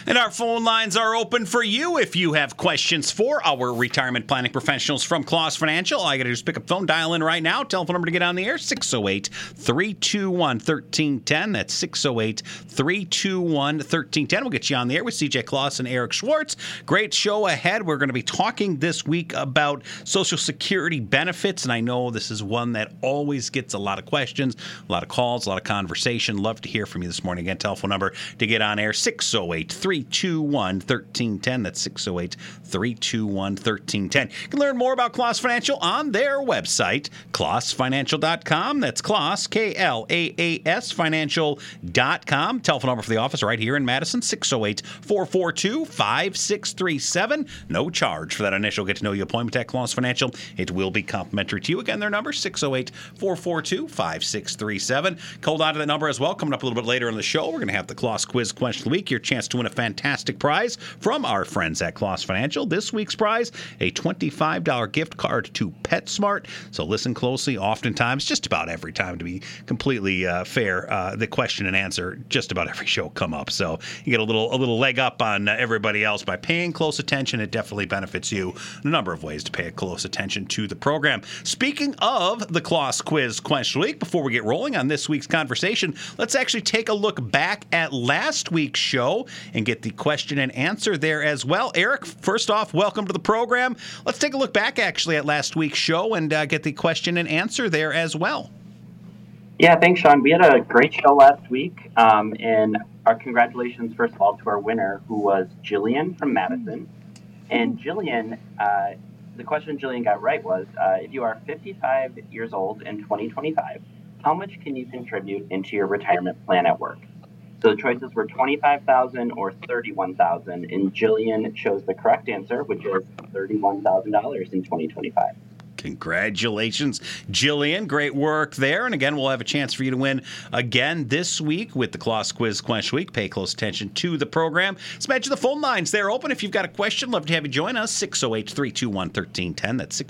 And our phone lines are open for you if you have questions for our retirement planning professionals from Claus Financial. All you got to do is pick up the phone, dial in right now. Telephone number to get on the air, 608-321-1310. That's 608-321-1310. We'll get you on the air with CJ Claus and Eric Schwartz. Great show ahead. We're going to be talking this week about Social Security benefits, and I know this is one that always gets a lot of questions, a lot of calls, a lot of conversation. Love to hear from you this morning. Again, telephone number to get on air, 608-321-1310. That's 608-321-1310. You can learn more about Claus Financial on their website, clausfinancial.com. That's Claus, K-L-A-A-S, financial.com. Telephone number for the office right here in Madison, 608-442-5637. No charge for that initial get-to-know-you appointment at Claus Financial. It will be complimentary to you. Again, their number, 608-442-5637. Hold on to that number as well. Coming up a little bit later in the show, we're going to have the Claus Quiz Question of the Week, your chance to win a fantastic prize from our friends at Claus Financial. This week's prize, a $25 gift card to PetSmart. So listen closely. Oftentimes, just about every time, to be completely fair, the question and answer, just about every show come up. So you get a little leg up on everybody else by paying close attention. It definitely benefits you. A number of ways to pay close attention to the program. Speaking of the Claus Quiz Question of the Week, before we get rolling on this week's conversation, let's actually take a look back at last week's show and get the question and answer there as well. Eric, first off, welcome to the program. Let's take a look back actually at last week's show and get the question and answer there as well. Yeah, thanks, Sean. We had a great show last week, and our congratulations, first of all, to our winner, who was Jillian from Madison. And Jillian, the question Jillian got right was, if you are 55 years old in 2025, how much can you contribute into your retirement plan at work? So the choices were $25,000 or $31,000, and Jillian chose the correct answer, which is $31,000 in 2025. Congratulations, Jillian. Great work there. And again, we'll have a chance for you to win again this week with the Claus Quiz Question Week. Pay close attention to the program. Let's mention the phone lines. They're open. If you've got a question, love to have you join us. 608-321-1310. That's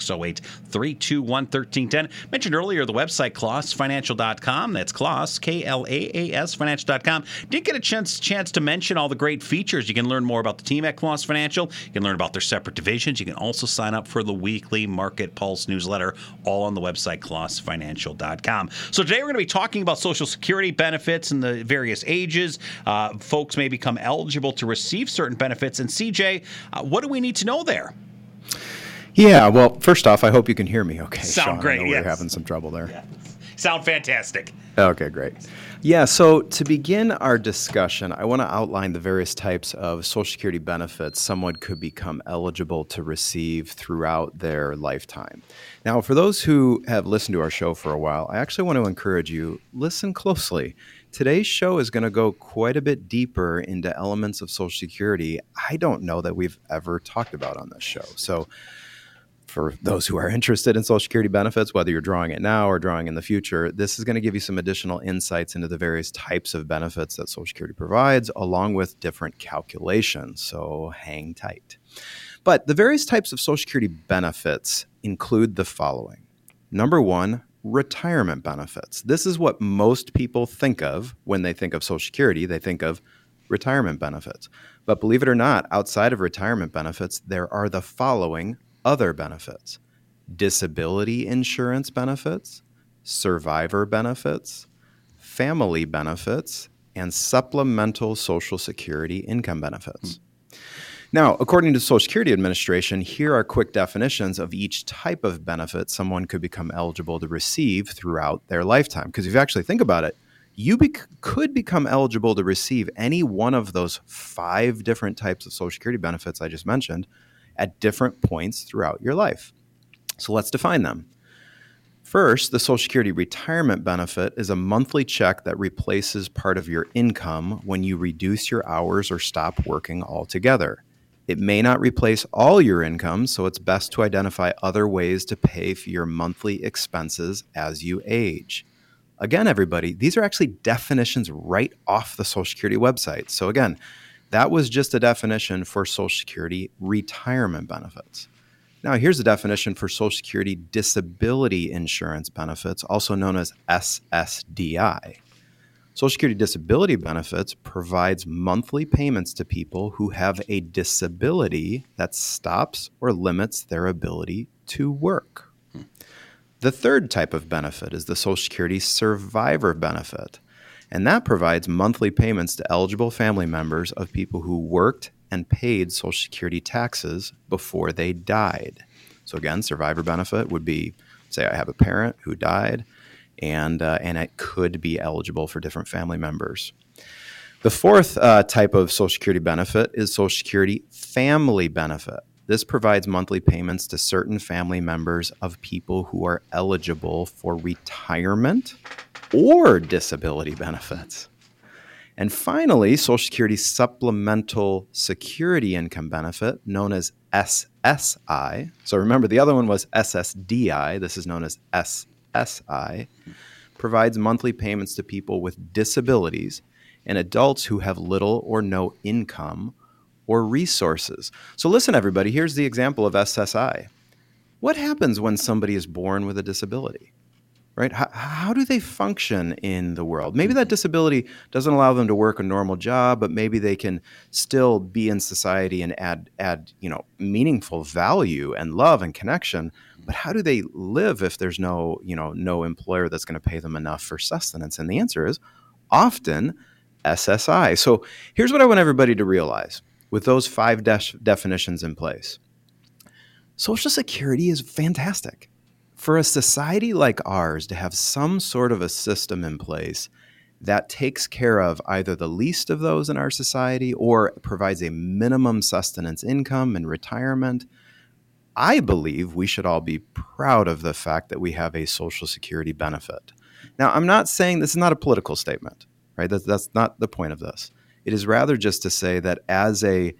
608-321-1310. Mentioned earlier the website, clausfinancial.com. That's Claus, K-L-A-A-S, financial.com. Didn't get a chance to mention all the great features. You can learn more about the team at Claus Financial. You can learn about their separate divisions. You can also sign up for the weekly Market Pulse newsletter, all on the website, clausfinancial.com. So today we're going to be talking about Social Security benefits and the various ages. Folks may become eligible to receive certain benefits. And CJ, what do we need to know there? Yeah, well, first off, I hope you can hear me okay. Sound Sean, great, I know yes. We're having some trouble there. Yeah. Sound fantastic. Okay, great. Yeah, so to begin our discussion, I want to outline the various types of Social Security benefits someone could become eligible to receive throughout their lifetime. Now, for those who have listened to our show for a while, I actually want to encourage you, listen closely. Today's show is going to go quite a bit deeper into elements of Social Security I don't know that we've ever talked about on this show. So for those who are interested in Social Security benefits, whether you're drawing it now or drawing in the future, this is going to give you some additional insights into the various types of benefits that Social Security provides, along with different calculations. So hang tight. But the various types of Social Security benefits include the following. Number one, retirement benefits. This is what most people think of when they think of Social Security. They think of retirement benefits. But believe it or not, outside of retirement benefits, there are the following other benefits: disability insurance benefits, survivor benefits, family benefits, and supplemental Social Security income benefits. Now, according to the Social Security Administration, here are quick definitions of each type of benefit someone could become eligible to receive throughout their lifetime. Because if you actually think about it, you could become eligible to receive any one of those 5 different types of Social Security benefits I just mentioned at different points throughout your life. So let's define them. First, the Social Security retirement benefit is a monthly check that replaces part of your income when you reduce your hours or stop working altogether. It may not replace all your income, so it's best to identify other ways to pay for your monthly expenses as you age. Again, everybody, these are actually definitions right off the Social Security website. So again, that was just a definition for Social Security retirement benefits. Now, here's a definition for Social Security disability insurance benefits, also known as SSDI. Social Security disability benefits provides monthly payments to people who have a disability that stops or limits their ability to work. The third type of benefit is the Social Security survivor benefit, and that provides monthly payments to eligible family members of people who worked and paid Social Security taxes before they died. So again, survivor benefit would be, say I have a parent who died, and it could be eligible for different family members. The fourth type of Social Security benefit is Social Security family benefit. This provides monthly payments to certain family members of people who are eligible for retirement or disability benefits. And finally, Social Security Supplemental Security Income Benefit, known as SSI. So remember, the other one was SSDI. This is known as SSI. Provides monthly payments to people with disabilities and adults who have little or no income or resources. So listen, everybody, here's the example of SSI. What happens when somebody is born with a disability? Right? How do they function in the world? Maybe that disability doesn't allow them to work a normal job, but maybe they can still be in society and add meaningful value and love and connection. But how do they live if there's no employer that's going to pay them enough for sustenance? And the answer is often SSI. So here's what I want everybody to realize with those 5 definitions in place. Social Security is fantastic. For a society like ours to have some sort of a system in place that takes care of either the least of those in our society or provides a minimum sustenance income in retirement, I believe we should all be proud of the fact that we have a Social Security benefit. Now, I'm not saying this is not a political statement, right? That's not the point of this. It is rather just to say that as a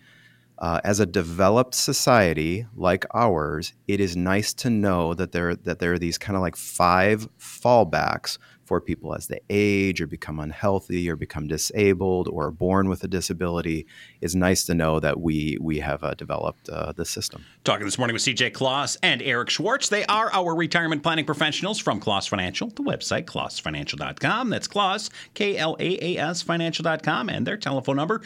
developed society like ours, it is nice to know that there are these kind of like 5 fallbacks for people as they age or become unhealthy or become disabled or are born with a disability. It's nice to know that we have developed the system. Talking this morning with CJ Kloss and Eric Schwartz. They are our retirement planning professionals from Kloss Financial. The website, klossfinancial.com. That's Kloss, Klaas Financial.com. And their telephone number,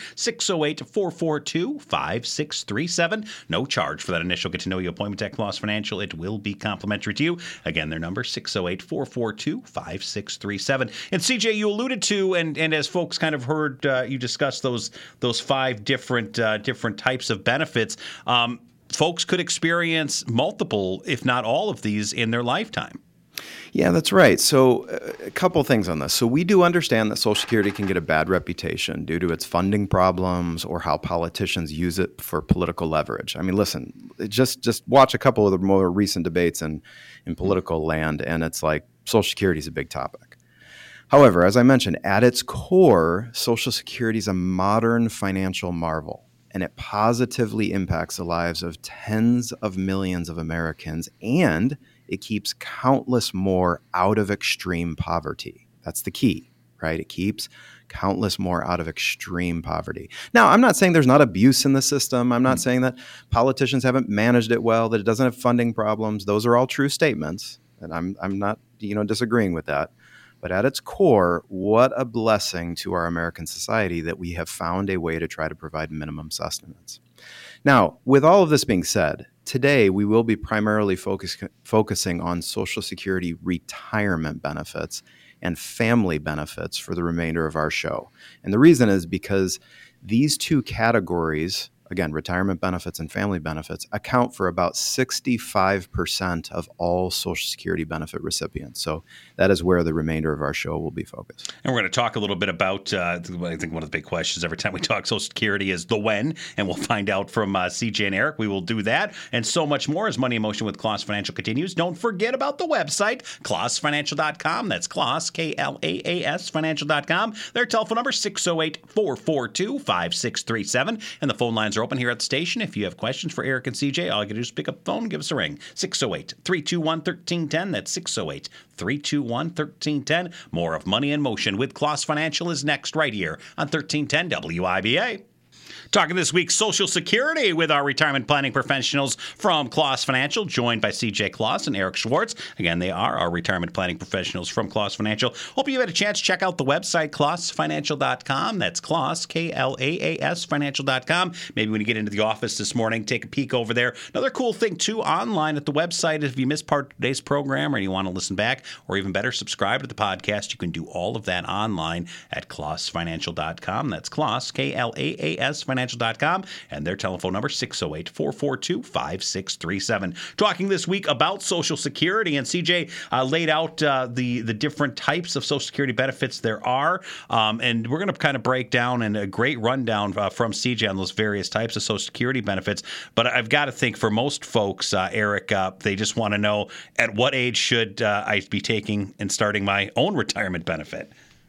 608-442-5637. No charge for that initial get-to-know-you appointment at Kloss Financial. It will be complimentary to you. Again, their number, 608-442-5637. And CJ, you alluded to, and as folks kind of heard, you discussed those 5 different types of benefits. Folks could experience multiple, if not all of these in their lifetime. Yeah, that's right. So a couple things on this. So we do understand that Social Security can get a bad reputation due to its funding problems or how politicians use it for political leverage. I mean, listen, just watch a couple of the more recent debates in political land, and it's like Social Security is a big topic. However, as I mentioned, at its core, Social Security is a modern financial marvel, and it positively impacts the lives of tens of millions of Americans, and it keeps countless more out of extreme poverty. That's the key, right? It keeps countless more out of extreme poverty. Now, I'm not saying there's not abuse in the system. I'm not saying that politicians haven't managed it well, that it doesn't have funding problems. Those are all true statements, and I'm not disagreeing with that. But at its core, what a blessing to our American society that we have found a way to try to provide minimum sustenance. Now, with all of this being said, today we will be primarily focusing on Social Security retirement benefits and family benefits for the remainder of our show. And the reason is because these 2 categories, again, retirement benefits and family benefits, account for about 65% of all Social Security benefit recipients. So that is where the remainder of our show will be focused. And we're going to talk a little bit about, I think one of the big questions every time we talk Social Security is the when, and we'll find out from CJ and Eric. We will do that and so much more as Money in Motion with Kloss Financial continues. Don't forget about the website, klossfinancial.com. That's Kloss, Klaas Financial.com. Their telephone number, 608-442-5637. And the phone lines are open here at the station. If you have questions for Eric and CJ, all you can do is pick up the phone and give us a ring. 608-321-1310. That's 608-321-1310. More of Money in Motion with Kloss Financial is next right here on 1310 WIBA. Talking this week Social Security with our retirement planning professionals from Kloss Financial, joined by CJ Kloss and Eric Schwartz. Again, they are our retirement planning professionals from Kloss Financial. Hope you had a chance to check out the website, klossfinancial.com. That's Kloss, K-L-A-A-S, financial.com. Maybe when you get into the office this morning, take a peek over there. Another cool thing, too, online at the website, if you missed part of today's program or you want to listen back, or even better, subscribe to the podcast, you can do all of that online at klossfinancial.com. That's Kloss, K-L-A-A-S, financial.com, and their telephone number 608-442-5637. Talking this week about Social Security, and CJ laid out the different types of Social Security benefits there are, and we're going to kind of break down and a great rundown from CJ on those various types of Social Security benefits. But I've got to think for most folks, Eric, they just want to know at what age should I be taking and starting my own retirement benefit?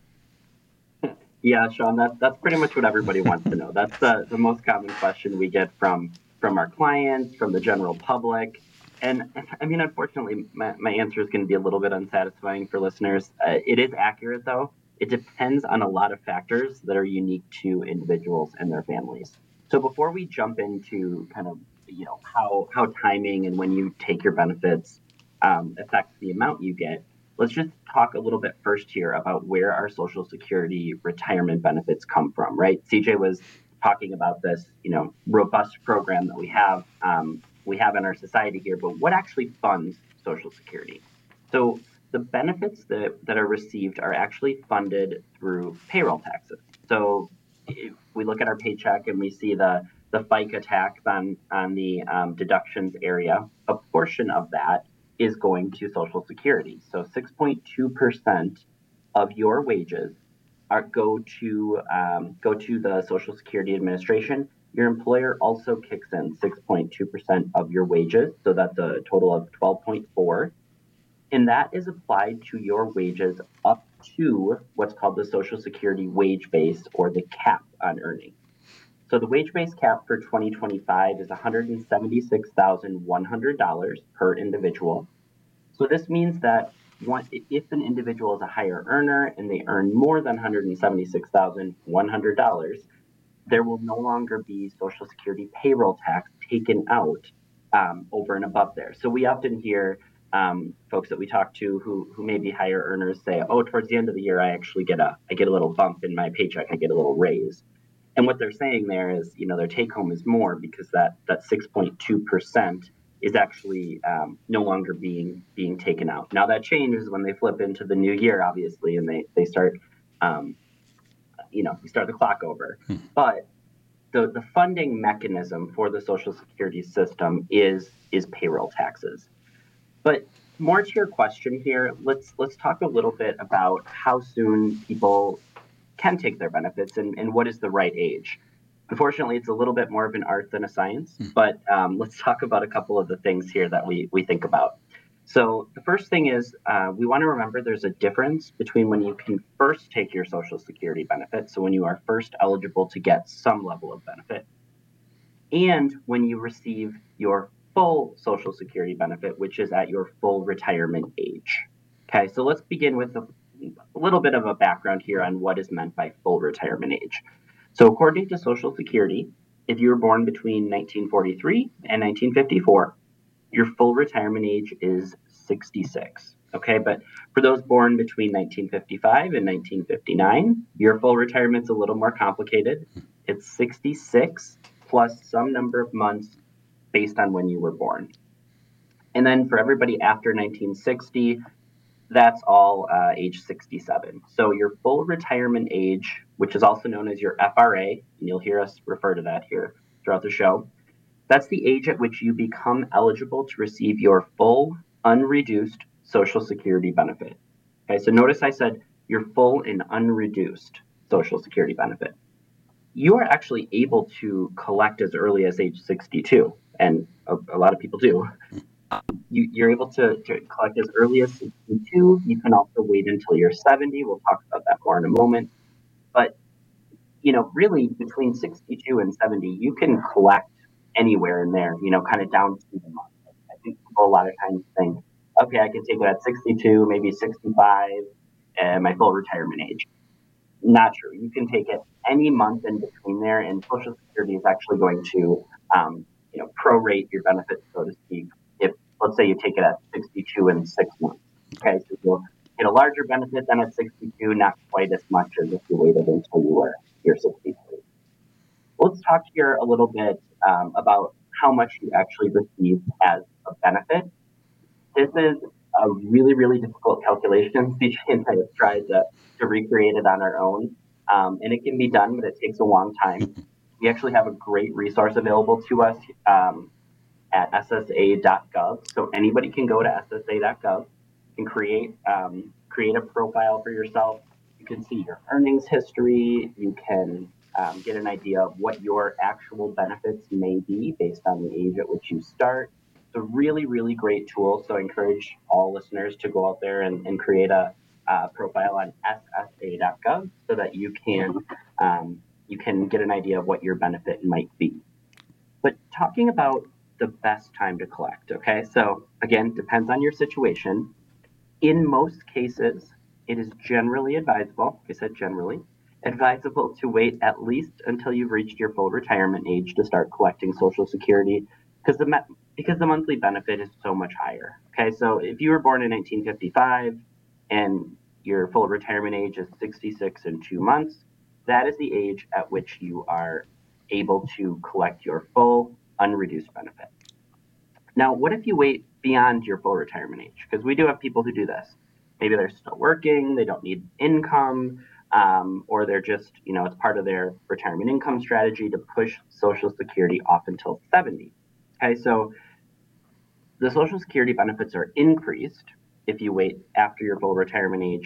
Yeah, Sean, that's pretty much what everybody wants to know. That's the most common question we get from our clients, from the general public. And I mean, unfortunately, my answer is going to be a little bit unsatisfying for listeners. It is accurate, though. It depends on a lot of factors that are unique to individuals and their families. So before we jump into kind of, how timing and when you take your benefits affects the amount you get, let's just talk a little bit first here about where our Social Security retirement benefits come from, right? CJ was talking about this, robust program that we have in our society here, but what actually funds Social Security? So the benefits that are received are actually funded through payroll taxes. So if we look at our paycheck and we see the FICA tax on the deductions area, a portion of that is going to Social Security. So 6.2% of your wages go to the Social Security Administration. Your employer also kicks in 6.2% of your wages, so that's a total of 12.4%. And that is applied to your wages up to what's called the Social Security wage base, or the cap on earnings. So the wage base cap for 2025 is $176,100 per individual. So this means that if an individual is a higher earner and they earn more than $176,100, there will no longer be Social Security payroll tax taken out over and above there. So we often hear folks that we talk to who may be higher earners say, "Oh, towards the end of the year, I actually get a little bump in my paycheck. I get a little raise." And what they're saying there is, their take home is more because that 6.2% is actually no longer being taken out. Now that changes when they flip into the new year, obviously, and they start, we start the clock over. But the funding mechanism for the Social Security system is payroll taxes. But more to your question here, let's talk a little bit about how soon people can take their benefits and what is the right age. Unfortunately, it's a little bit more of an art than a science, but let's talk about a couple of the things here that we think about. So the first thing is we want to remember there's a difference between when you can first take your Social Security benefit, so when you are first eligible to get some level of benefit, and when you receive your full Social Security benefit, which is at your full retirement age. Okay, so let's begin with a little bit of a background here on what is meant by full retirement age. So according to Social Security, if you were born between 1943 and 1954, your full retirement age is 66. Okay, but for those born between 1955 and 1959, your full retirement's a little more complicated. It's 66 plus some number of months based on when you were born. And then for everybody after 1960, that's all age 67. So your full retirement age, which is also known as your FRA, and you'll hear us refer to that here throughout the show, that's the age at which you become eligible to receive your full unreduced Social Security benefit. Okay, so notice I said your full and unreduced Social Security benefit. You are actually able to collect as early as age 62, and a lot of people do. You're able to collect as early as 62. You can also wait until you're 70. We'll talk about that more in a moment. But, really between 62 and 70, you can collect anywhere in there, kind of down to the month. I think people a lot of times think, okay, I can take it at 62, maybe 65, and my full retirement age. not true. You can take it any month in between there, and Social Security is actually going to, prorate your benefits, so to speak. If, let's say, you take it at 62 in 6 months, okay, so you'll get a larger benefit than at 62, not quite as much as if you waited until you're 63. Let's talk here a little bit about how much you actually receive as a benefit. This is a really, really difficult calculation. CJ and I have tried to recreate it on our own, and it can be done, but it takes a long time. We actually have a great resource available to us at ssa.gov. So anybody can go to ssa.gov and create a profile for yourself. You can see your earnings history. You can get an idea of what your actual benefits may be based on the age at which you start. It's a really, really great tool. So I encourage all listeners to go out there and create a profile on ssa.gov so that you can get an idea of what your benefit might be. But talking about the best time to collect, okay? So again, depends on your situation. In most cases, it is generally advisable, like I said, generally, advisable to wait at least until you've reached your full retirement age to start collecting Social Security because the monthly benefit is so much higher. Okay, so if you were born in 1955 and your full retirement age is 66 and 2 months, that is the age at which you are able to collect your full unreduced benefit. Now, what if you wait beyond your full retirement age? Because we do have people who do this. Maybe they're still working, they don't need income, or they're just, it's part of their retirement income strategy to push Social Security off until 70. Okay, so the Social Security benefits are increased if you wait after your full retirement age,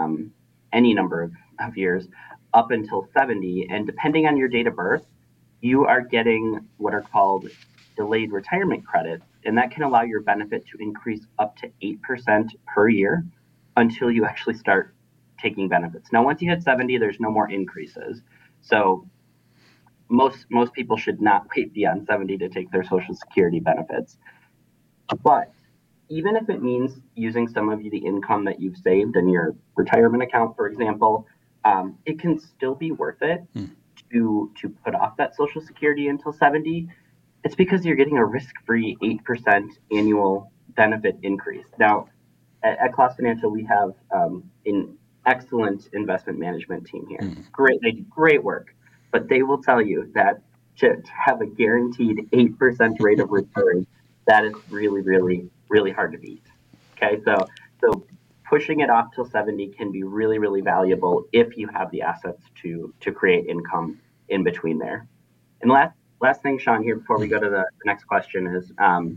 any number of years, up until 70. And depending on your date of birth, you are getting what are called delayed retirement credits, and that can allow your benefit to increase up to 8% per year until you actually start taking benefits. Now, once you hit 70, there's no more increases. So most people should not wait beyond 70 to take their Social Security benefits. But even if it means using some of the income that you've saved in your retirement account, for example, it can still be worth it to put off that Social Security until 70. It's because you're getting a risk-free 8% annual benefit increase. Now, at Kloss Financial, we have an excellent investment management team here. They do great work, but they will tell you that to have a guaranteed 8% rate of return, that is really, really, really hard to beat. Okay, so pushing it off till 70 can be really, really valuable if you have the assets to create income in between there. And last thing, Sean, here before we go to the next question is,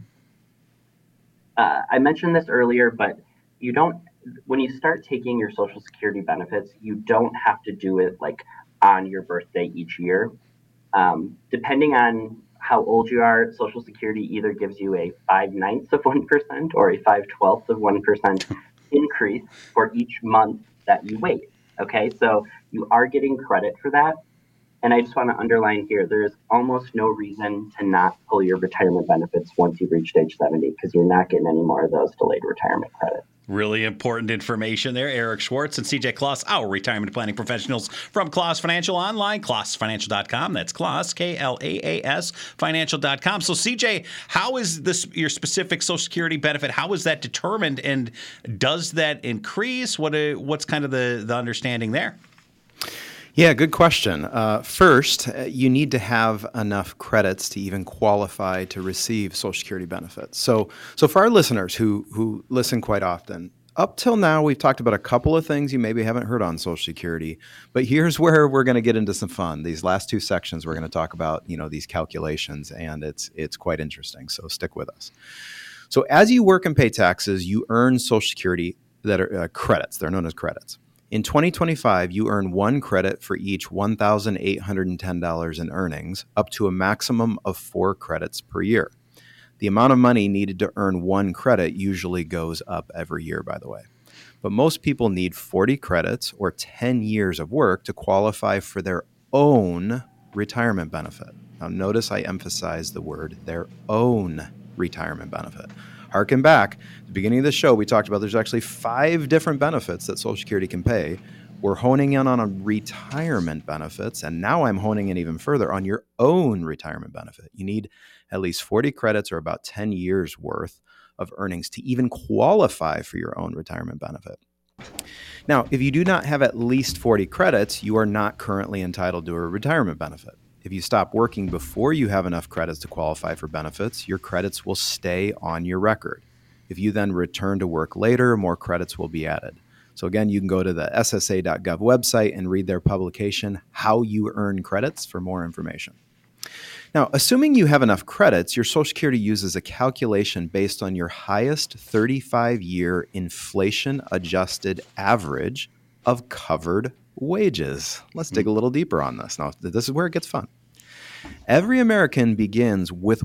I mentioned this earlier, but when you start taking your Social Security benefits, you don't have to do it like on your birthday each year. Depending on how old you are, Social Security either gives you a 5/9 of 1% or a 5/12 of 1% increase for each month that you wait. Okay, so you are getting credit for that. And I just want to underline here, there is almost no reason to not pull your retirement benefits once you've reached age 70 because you're not getting any more of those delayed retirement credits. Really important information there. Eric Schwartz and CJ Kloss, our retirement planning professionals from Kloss Financial online, klossfinancial.com. That's Kloss, Klaas, financial.com. So CJ, how is your specific Social Security benefit, how is that determined, and does that increase? What's kind of the understanding there? Yeah, good question. First, you need to have enough credits to even qualify to receive Social Security benefits. So for our listeners who listen quite often, up till now, we've talked about a couple of things you maybe haven't heard on Social Security, but here's where we're going to get into some fun. These last two sections, we're going to talk about, these calculations, and it's quite interesting. So stick with us. So as you work and pay taxes, you earn Social Security that are credits. They're known as credits. In 2025, you earn one credit for each $1,810 in earnings, up to a maximum of 4 credits per year. The amount of money needed to earn one credit usually goes up every year, by the way. But most people need 40 credits or 10 years of work to qualify for their own retirement benefit. Now, notice I emphasize the word their own retirement benefit. Harken back, at the beginning of the show, we talked about there's actually 5 different benefits that Social Security can pay. We're honing in on retirement benefits, and now I'm honing in even further on your own retirement benefit. You need at least 40 credits or about 10 years worth of earnings to even qualify for your own retirement benefit. Now, if you do not have at least 40 credits, you are not currently entitled to a retirement benefit. If you stop working before you have enough credits to qualify for benefits, your credits will stay on your record. If you then return to work later, more credits will be added. So again, you can go to the ssa.gov website and read their publication, How You Earn Credits, for more information. Now, assuming you have enough credits, your Social Security uses a calculation based on your highest 35-year inflation-adjusted average of covered wages. Let's dig a little deeper on this. Now, this is where it gets fun. Every American begins with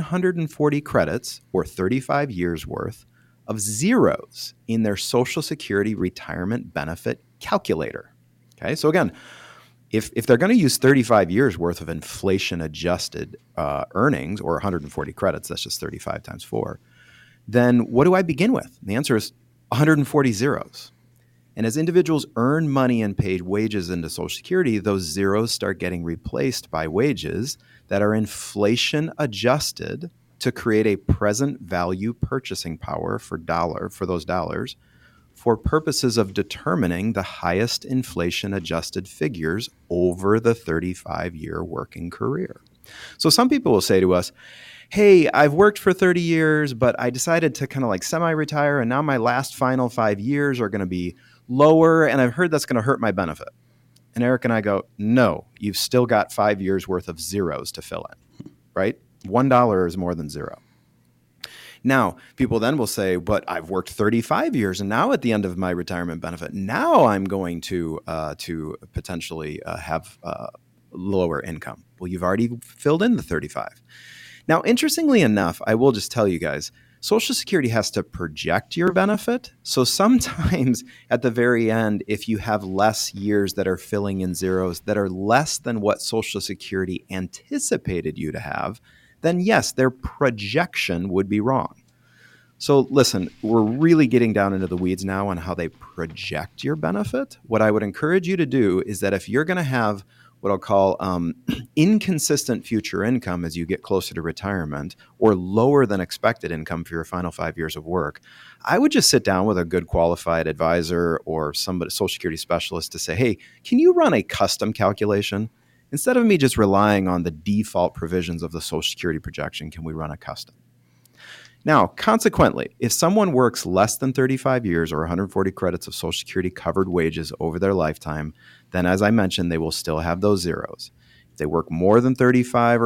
140 credits, or 35 years worth, of zeros in their Social Security retirement benefit calculator. Okay, so again, if they're going to use 35 years worth of inflation-adjusted earnings, or 140 credits, that's just 35 times 4, then what do I begin with? And the answer is 140 zeros. And as individuals earn money and paid wages into Social Security, those zeros start getting replaced by wages that are inflation-adjusted to create a present value purchasing power for those dollars for purposes of determining the highest inflation-adjusted figures over the 35-year working career. So some people will say to us, hey, I've worked for 30 years, but I decided to kind of like semi-retire, and now my last final 5 years are going to be lower, and I've heard that's going to hurt my benefit. And Eric and I go, no, you've still got 5 years worth of zeros to fill in, right? $1 is more than zero. Now, people then will say, but I've worked 35 years, and now at the end of my retirement benefit, now I'm going to potentially have lower income. Well, you've already filled in the 35. Now, interestingly enough, I will just tell you guys, Social Security has to project your benefit. So sometimes at the very end, if you have less years that are filling in zeros that are less than what Social Security anticipated you to have, then yes, their projection would be wrong. So listen, we're really getting down into the weeds now on how they project your benefit. What I would encourage you to do is that if you're going to have what I'll call inconsistent future income as you get closer to retirement, or lower than expected income for your final 5 years of work, I would just sit down with a good qualified advisor or somebody, Social Security specialist, to say, hey, can you run a custom calculation? Instead of me just relying on the default provisions of the Social Security projection, can we run a custom? Now, consequently, if someone works less than 35 years or 140 credits of Social Security covered wages over their lifetime, then as I mentioned, they will still have those zeros. If they work more than 35 or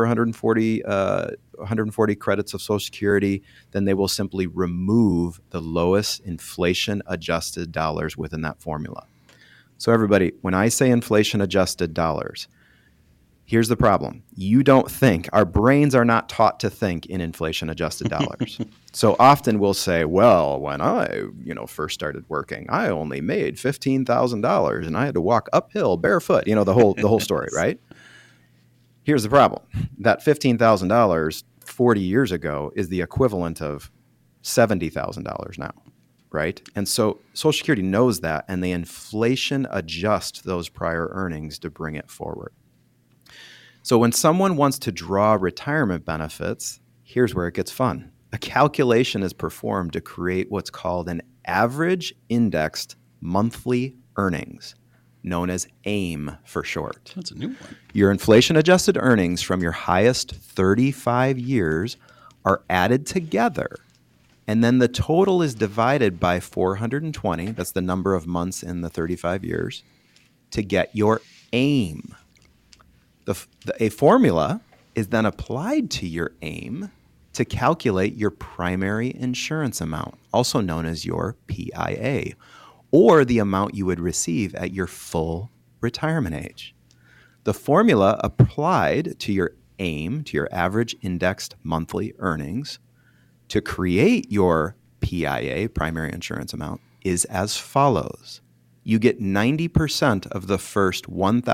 140 credits of Social Security, then they will simply remove the lowest inflation-adjusted dollars within that formula. So everybody, when I say inflation-adjusted dollars, here's the problem. You don't think, our brains are not taught to think in inflation-adjusted dollars. So often we'll say, well, when I first started working, I only made $15,000 and I had to walk uphill barefoot, the whole story, right? Here's the problem. That $15,000 40 years ago is the equivalent of $70,000 now, right? And so Social Security knows that, and they inflation adjust those prior earnings to bring it forward. So when someone wants to draw retirement benefits, here's where it gets fun. A calculation is performed to create what's called an average indexed monthly earnings, known as AIM for short. That's a new one. Your inflation-adjusted earnings from your highest 35 years are added together, and then the total is divided by 420, that's the number of months in the 35 years, to get your AIM. A formula is then applied to your AIM to calculate your primary insurance amount, also known as your PIA, or the amount you would receive at your full retirement age. The formula applied to your AIM, to your average indexed monthly earnings, to create your PIA, primary insurance amount, is as follows. You get 90% of the first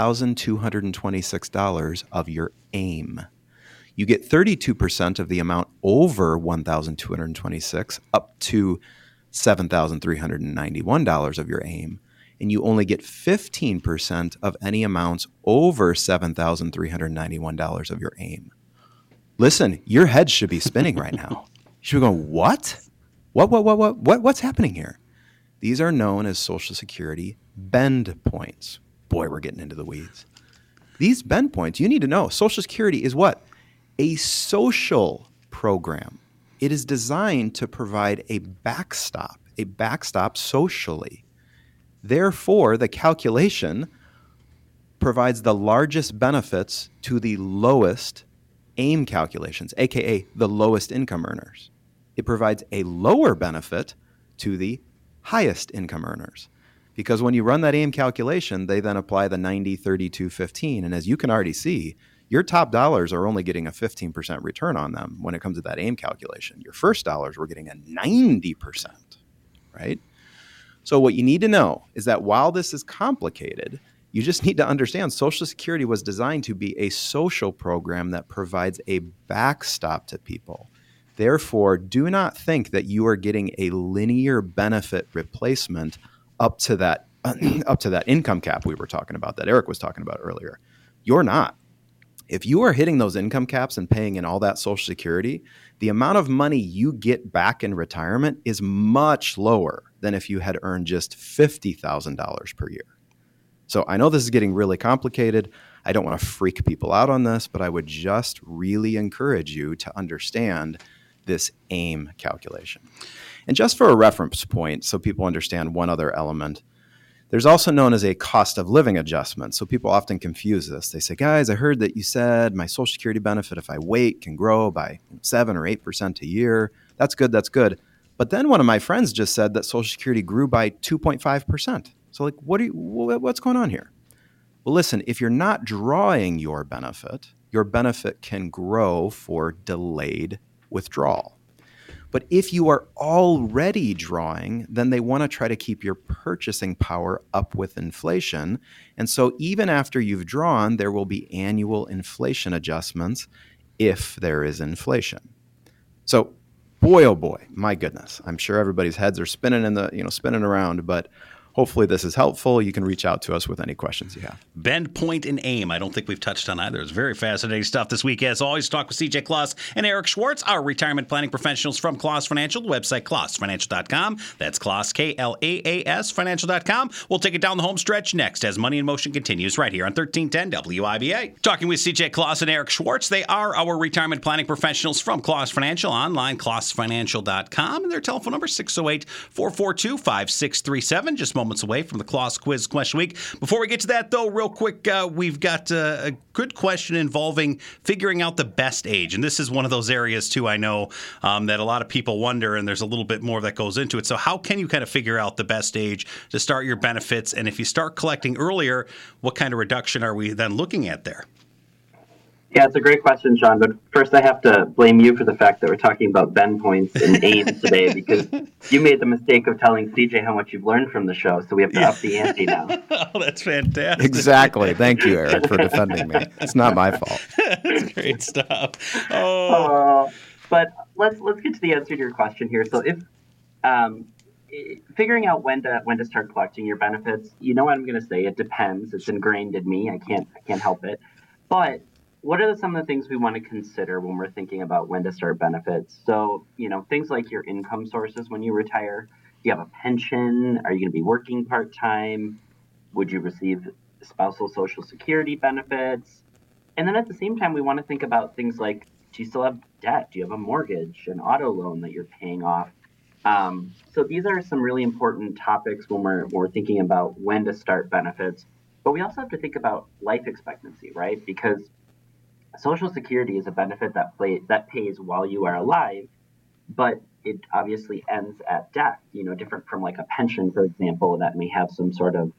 $1,226 of your AIM. You get 32% of the amount over $1,226 up to $7,391 of your AIM. and you only get 15% of any amounts over $7,391 of your AIM. Listen, your head should be spinning right now. You should be going, what? What's happening here? These are known as Social Security bend points. Boy, we're getting into the weeds. These bend points, you need to know, Social Security is what? A social program. It is designed to provide a backstop socially. Therefore, the calculation provides the largest benefits to the lowest AIM calculations, aka the lowest income earners. It provides a lower benefit to the highest income earners. Because when you run that AIM calculation, they then apply the 90, 32, 15. And as you can already see, your top dollars are only getting a 15% return on them when it comes to that AIM calculation. Your first dollars were getting a 90%, right? So what you need to know is that while this is complicated, you just need to understand Social Security was designed to be a social program that provides a backstop to people. Therefore, do not think that you are getting a linear benefit replacement up to that income cap we were talking about, that Eric was talking about earlier. You're not. If you are hitting those income caps and paying in all that Social Security, the amount of money you get back in retirement is much lower than if you had earned just $50,000 per year. So I know this is getting really complicated. I don't want to freak people out on this, but I would just really encourage you to understand this AIM calculation. And just for a reference point, so people understand one other element, there's also known as a cost of living adjustment. So people often confuse this. They say, guys, I heard that you said my Social Security benefit, if I wait, can grow by 7 or 8% a year. That's good. That's good. But then one of my friends just said that Social Security grew by 2.5%. So like, what's going on here? Well, listen, if you're not drawing your benefit can grow for delayed withdrawal. But if you are already drawing, then they want to try to keep your purchasing power up with inflation. And so even after you've drawn, there will be annual inflation adjustments if there is inflation. So boy, oh boy, my goodness. I'm sure everybody's heads are spinning spinning around, but hopefully this is helpful. You can reach out to us with any questions you have. Bend, point, and aim. I don't think we've touched on either. It's very fascinating stuff this week. As always, talk with CJ Kloss and Eric Schwartz, our retirement planning professionals from Kloss Financial. The website, klossfinancial.com. That's Kloss, Klaas, financial.com. We'll take it down the home stretch next as Money in Motion continues right here on 1310 WIBA. Talking with CJ Kloss and Eric Schwartz. They are our retirement planning professionals from Kloss Financial. Online, klossfinancial.com. And their telephone number, 608-442-5637. Just moments away from the Kloss Quiz Question Week. Before we get to that, though, real quick, we've got a good question involving figuring out the best age. And this is one of those areas, too, I know, that a lot of people wonder, and there's a little bit more that goes into it. So how can you kind of figure out the best age to start your benefits? And if you start collecting earlier, what kind of reduction are we then looking at there? Yeah, it's a great question, Sean. But first, I have to blame you for the fact that we're talking about bend points and AIM today, because you made the mistake of telling CJ how much you've learned from the show. So we have to up the ante now. Oh, that's fantastic. Exactly. Thank you, Eric, for defending me. It's not my fault. That's great stuff. But let's get to the answer to your question here. So if figuring out when to start collecting your benefits, you know what I'm going to say. It depends. It's ingrained in me. I can't help it. But what are some of the things we want to consider when we're thinking about when to start benefits? So, things like your income sources when you retire. Do you have a pension? Are you going to be working part-time? Would you receive spousal Social Security benefits? And then at the same time, we want to think about things like, do you still have debt? Do you have a mortgage, an auto loan that you're paying off? So these are some really important topics when we're thinking about when to start benefits. But we also have to think about life expectancy, right? Because Social Security is a benefit that pays while you are alive, but it obviously ends at death, different from like a pension, for example, that may have some sort of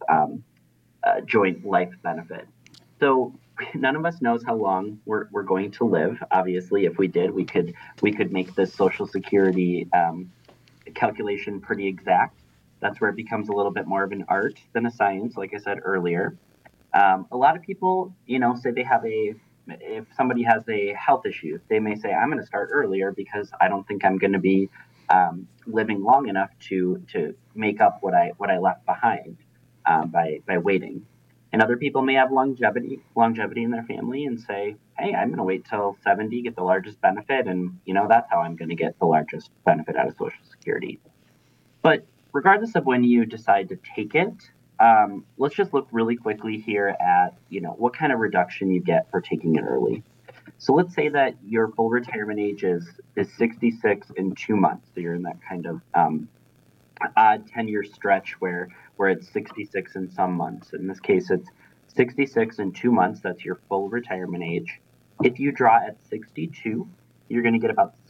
joint life benefit. So none of us knows how long we're going to live. Obviously, if we did, we could make this Social Security calculation pretty exact. That's where it becomes a little bit more of an art than a science, like I said earlier. A lot of people, say they have if somebody has a health issue, they may say, I'm going to start earlier because I don't think I'm going to be living long enough to make up what I left behind. by waiting. And other people may have longevity in their family and say, hey, I'm going to wait till 70, get the largest benefit, and that's how I'm going to get the largest benefit out of Social Security. But regardless of when you decide to take it, let's just look really quickly here at what kind of reduction you get for taking it early. So let's say that your full retirement age is 66 in 2 months. So you're in that kind of odd 10-year stretch where it's 66 in some months. In this case, it's 66 in 2 months. That's your full retirement age. If you draw at 62, you're going to get about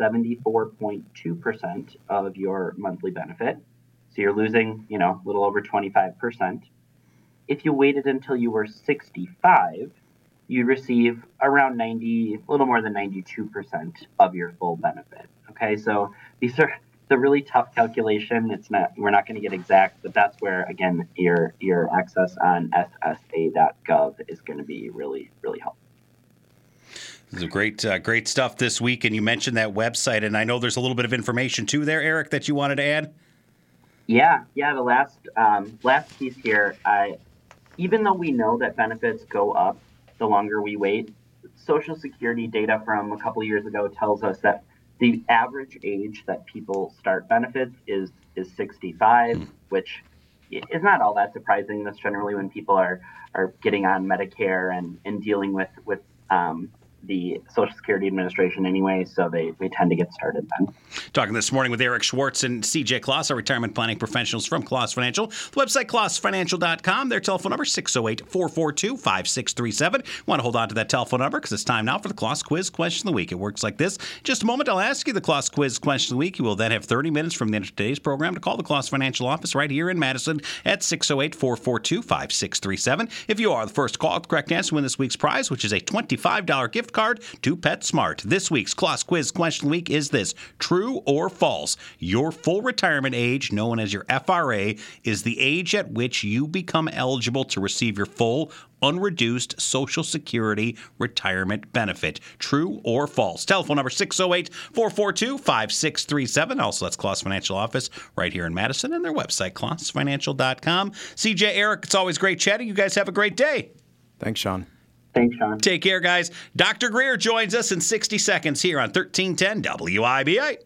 74.2% of your monthly benefit. So you're losing, a little over 25%. If you waited until you were 65, you'd receive around a little more than 92% of your full benefit. Okay, so these are the really tough calculation. We're not going to get exact, but that's where, again, your access on ssa.gov is going to be really, really helpful. This is great stuff this week, and you mentioned that website, and I know there's a little bit of information too there, Eric, that you wanted to add. Yeah. The last piece here. Even though we know that benefits go up the longer we wait, Social Security data from a couple of years ago tells us that the average age that people start benefits is 65, which is not all that surprising. That's generally when people are getting on Medicare and dealing with the Social Security Administration anyway, so they tend to get started then. Talking this morning with Eric Schwartz and CJ Kloss, our retirement planning professionals from Kloss Financial. The website, klossfinancial.com. Their telephone number, 608-442-5637. Want to hold on to that telephone number because it's time now for the Kloss Quiz Question of the Week. It works like this. In just a moment, I'll ask you the Kloss Quiz Question of the Week. You will then have 30 minutes from the end of today's program to call the Kloss Financial office right here in Madison at 608-442-5637. If you are the first call, the correct answer win this week's prize, which is a $25 gift card to PetSmart. This week's Kloss Quiz Question of the Week is this: true or false? Your full retirement age, known as your FRA, is the age at which you become eligible to receive your full unreduced Social Security retirement benefit. True or false? Telephone number 608-442-5637. Also, that's Kloss Financial office right here in Madison, and their website, klossfinancial.com. CJ, Eric, it's always great chatting. You guys have a great day. Thanks, Sean. Thanks, Sean. Take care, guys. Dr. Greer joins us in 60 seconds here on 1310 WIBA.